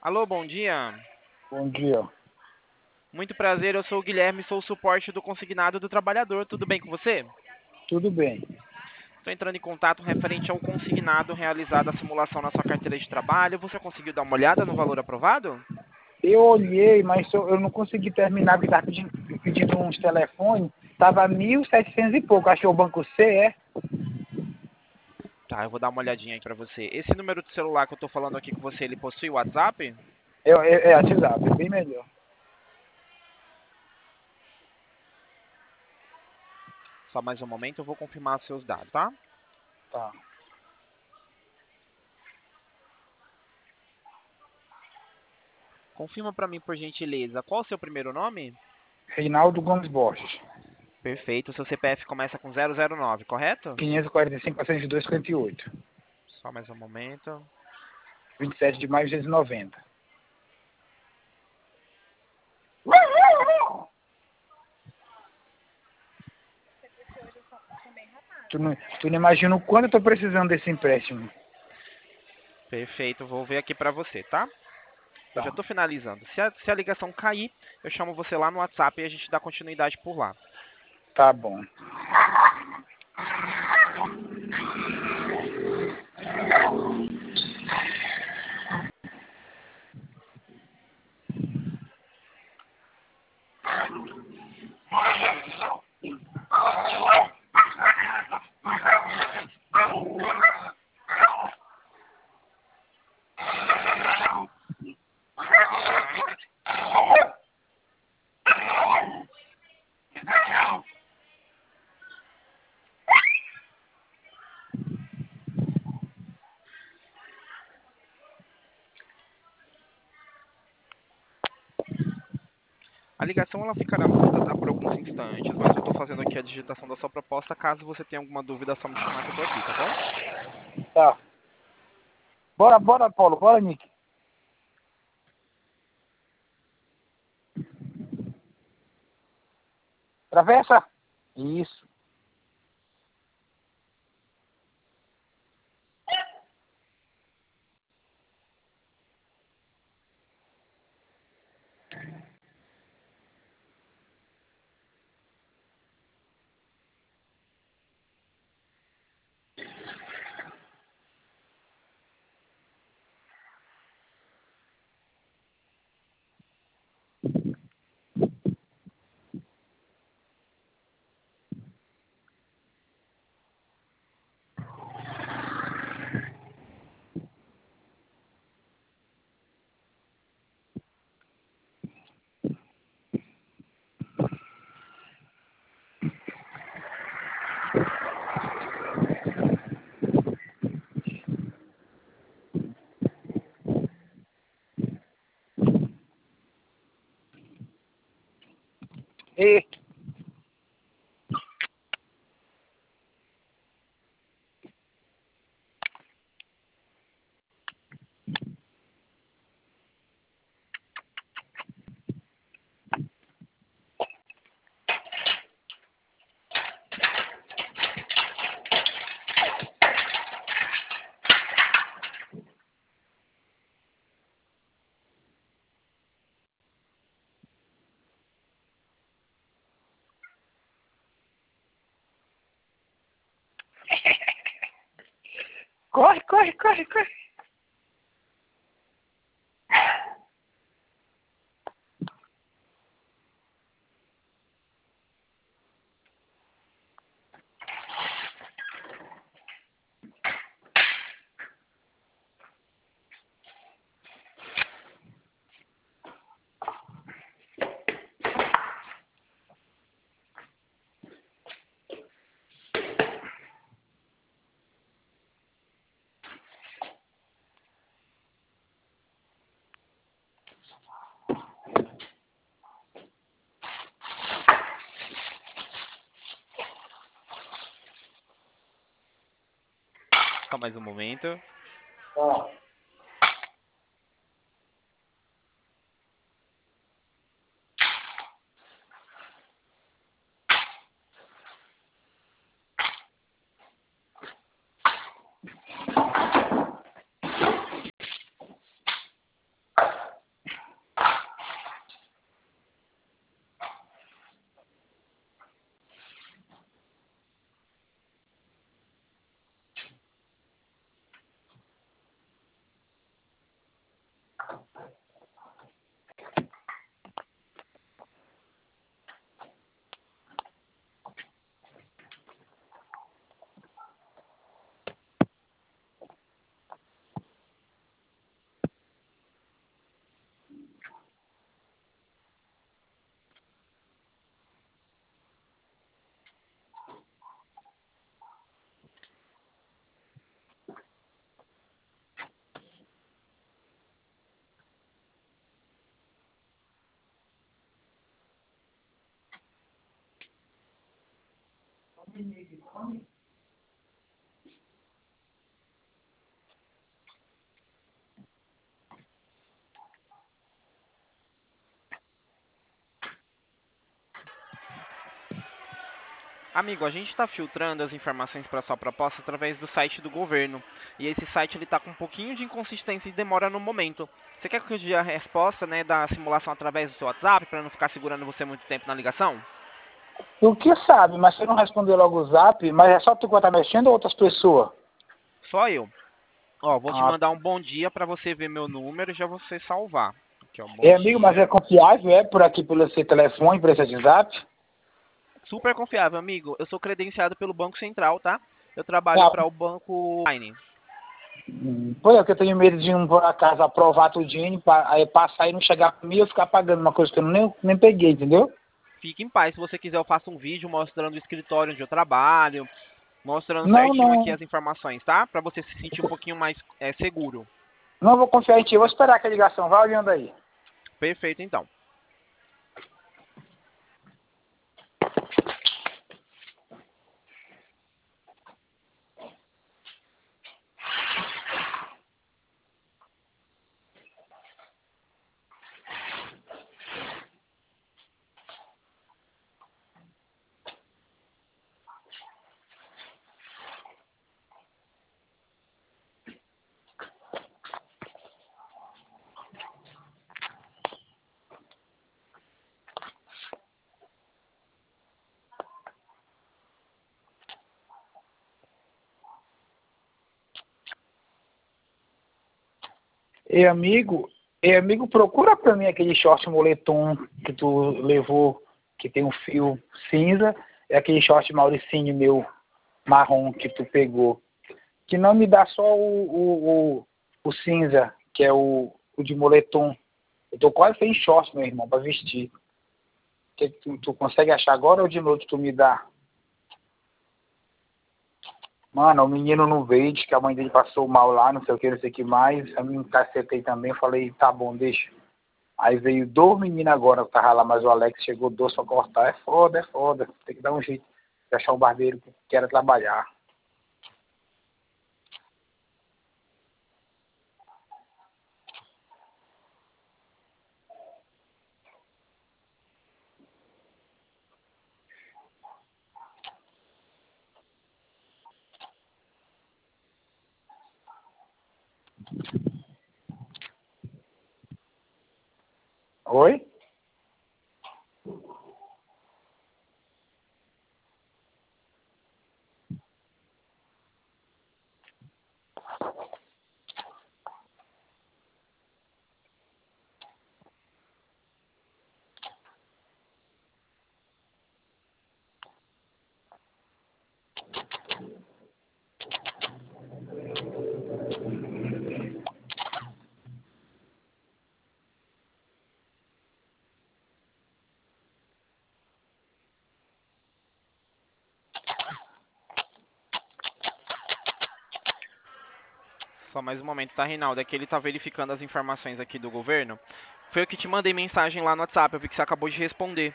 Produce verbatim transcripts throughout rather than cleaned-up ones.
Alô, bom dia. Bom dia. Muito prazer, eu sou o Guilherme, sou o suporte do consignado do trabalhador. Tudo bem com você? Tudo bem. Estou entrando em contato referente ao consignado realizado a simulação na sua carteira de trabalho. Você conseguiu dar uma olhada no valor aprovado? Eu olhei, mas eu eu não consegui terminar, porque estava pedindo, pedindo uns telefones. Estava mil e setecentos e pouco. Achou o banco C, é? Tá, eu vou dar uma olhadinha aí pra você. Esse número de celular que eu tô falando aqui com você, ele possui WhatsApp? É, é, é WhatsApp, é bem melhor. Só mais um momento, eu vou confirmar seus dados, tá? Tá. Confirma pra mim, por gentileza, qual o seu primeiro nome? Reinaldo Gomes Borges. Perfeito, seu C P F começa com zero zero nove, correto? quinhentos e quarenta e cinco, quatrocentos e dois, cinquenta e oito. Só mais um momento. vinte e sete de maio de duzentos e noventa. Tu não, tu não imagina o quanto eu tô precisando desse empréstimo. Perfeito, vou ver aqui pra você, tá? Eu já Tá. estou finalizando. Se a, se a ligação cair, eu chamo você lá no WhatsApp e a gente dá continuidade por lá. Tá bom. A ligação ela ficará muda, tá, por alguns instantes, mas eu estou fazendo aqui a digitação da sua proposta. Caso você tenha alguma dúvida, é só me chamar que eu estou aqui, tá bom? Tá. Bora, bora, Paulo. Bora, Nick. Travessa. Isso. E corre, corre, corre, corre. Só mais um momento. Tá. Amigo, a gente está filtrando as informações para sua proposta através do site do governo. E esse site ele está com um pouquinho de inconsistência e demora no momento. Você quer que eu dê a resposta, né, da simulação através do seu WhatsApp para não ficar segurando você muito tempo na ligação? Tu que sabe, mas você não respondeu logo o zap, mas é só tu que vai estar mexendo ou outras pessoas? Só eu. Ó, vou te Ah, mandar um bom dia para você ver meu número e já você salvar. Aqui, ó, bom é amigo, mas é dia. confiável, é por aqui pelo seu telefone, por esse WhatsApp? Super confiável, amigo. Eu sou credenciado pelo Banco Central, tá? Eu trabalho Ah, para o Banco Online. hum, pois é, que eu tenho medo de um por acaso aprovar tudinho, pa- aí passar e não chegar pra mim e eu ficar pagando uma coisa que eu nem, nem peguei, entendeu? Fique em paz. Se você quiser, eu faço um vídeo mostrando o escritório onde eu trabalho, mostrando Não, certinho aqui não, as informações, tá? Para você se sentir um pouquinho mais é, seguro. não vou confiar em ti, eu vou esperar que a ligação, vai olhando aí. Perfeito, então. E amigo, e amigo, procura pra mim aquele short moletom que tu levou, que tem um fio cinza, e aquele short Mauricinho meu marrom que tu pegou. Que não me dá só o, o, o, o cinza, que é o, o de moletom. Eu tô quase sem short, meu irmão, pra vestir. Que tu, tu consegue achar agora ou de noite tu me dá? Mano, o menino não veio, diz que a mãe dele passou mal lá, não sei o que, não sei o que mais. Eu me encacetei também, falei, tá bom, deixa. Aí veio dois meninos agora que tava lá, mas o Alex chegou doce pra cortar. É foda, é foda. Tem que dar um jeito de achar um barbeiro que queira trabalhar. Oi? Só mais um momento, tá, Reinaldo? É que ele tá verificando as informações aqui do governo. Foi eu que te mandei mensagem lá no WhatsApp, eu vi que você acabou de responder.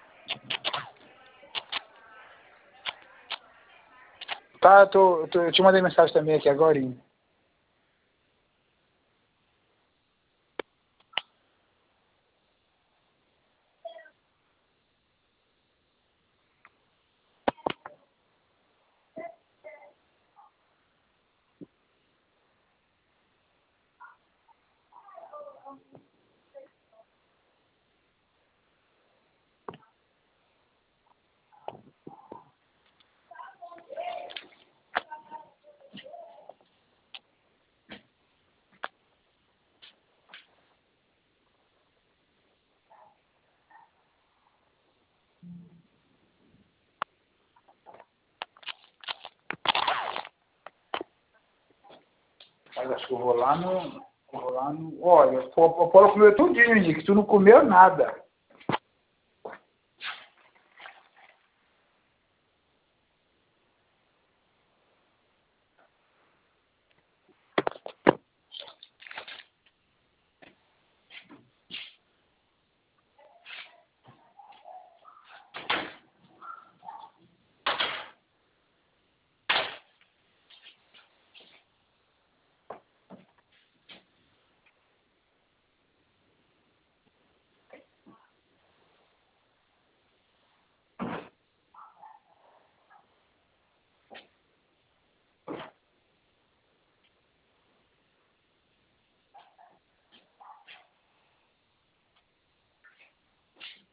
Tá, eu, tô, eu, tô, eu te mandei mensagem também aqui agora. Mas acho que eu vou lá no. Vou lá no. Olha, o Polo comeu tudinho, Nick. Tu não comeu nada.